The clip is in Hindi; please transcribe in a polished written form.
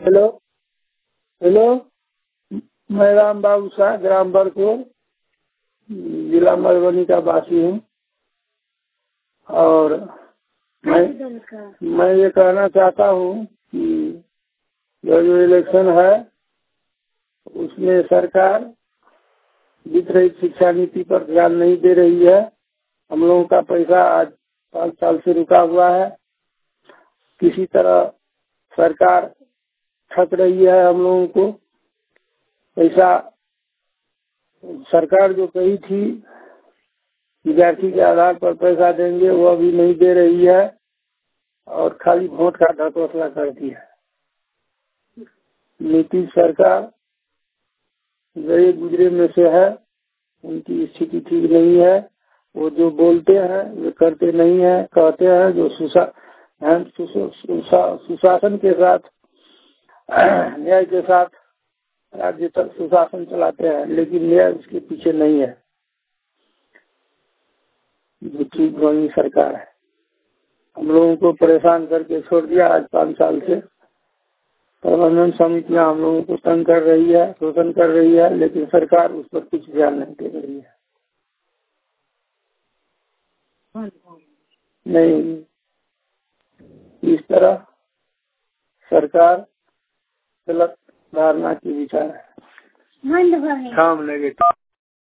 हेलो हेलो, मैं राम बाबू शाह, ग्राम बरकोर, जिला मधुबनी का वासी हूँ। और मैं ये कहना चाहता हूँ कि जो इलेक्शन है उसमें सरकार दिख रही शिक्षा नीति पर ध्यान नहीं दे रही है। हम लोगों का पैसा आज 5 साल से रुका हुआ है। किसी तरह सरकार ठग रही है हम लोगों को। पैसा सरकार जो कही थी विद्यार्थी के आधार पर पैसा देंगे, वो अभी नहीं दे रही है और खाली वोट का ढकोसला करती है। नीतीश सरकार गए गुजरे में से है, उनकी स्थिति ठीक नहीं है। वो जो बोलते हैं वे करते नहीं है। कहते हैं जो सुशासन के साथ, न्याय के साथ राज्य तक सुशासन चलाते हैं, लेकिन न्याय उसके पीछे नहीं है। झूठी गौनी सरकार है। हम लोगों को परेशान करके छोड़ दिया। आज 5 साल से प्रबंधन समितियां हम लोगों को तंग कर रही है, शोषण कर रही है, लेकिन सरकार उस पर कुछ ध्यान नहीं दे रही है। नहीं, इस तरह सरकार गलत धारणा की विचार है।